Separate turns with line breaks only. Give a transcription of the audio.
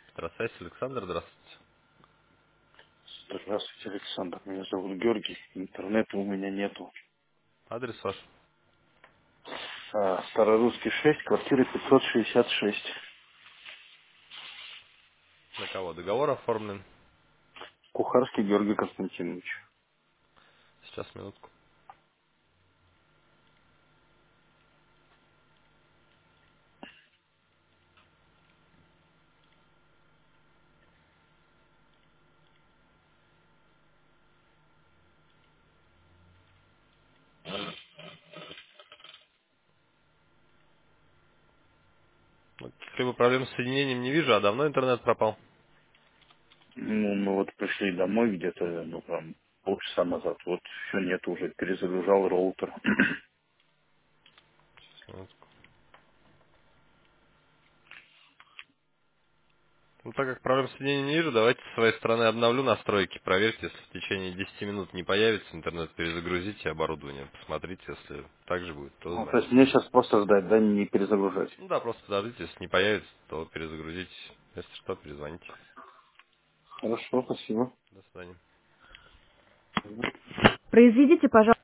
Здравствуйте, Александр, здравствуйте.
Здравствуйте, Александр. Меня зовут Георгий. Интернета у меня нету.
Адрес ваш?
Старорусский 6, квартира 566.
На кого? Договор оформлен?
Кухарский Георгий Константинович.
Сейчас, минутку. Ну, каких-либо проблем с соединением не вижу, а давно интернет пропал?
Ну, мы вот пришли домой где-то, ну, там, полчаса назад. Вот все нет, уже перезагружал роутер.
Сейчас, минутку. Ну, так как проблем с соединением не вижу, давайте с своей стороны обновлю настройки. Проверьте, если в течение 10 минут не появится интернет, перезагрузите оборудование. Посмотрите, если так же будет, то
Ну, то есть
звоните.
мне сейчас просто ждать, да, не перезагружать.
Ну да, просто подождите, если не появится, то перезагрузите. Если что, перезвоните.
Хорошо, спасибо.
До свидания.
Мгм.
Произведите, пожалуйста.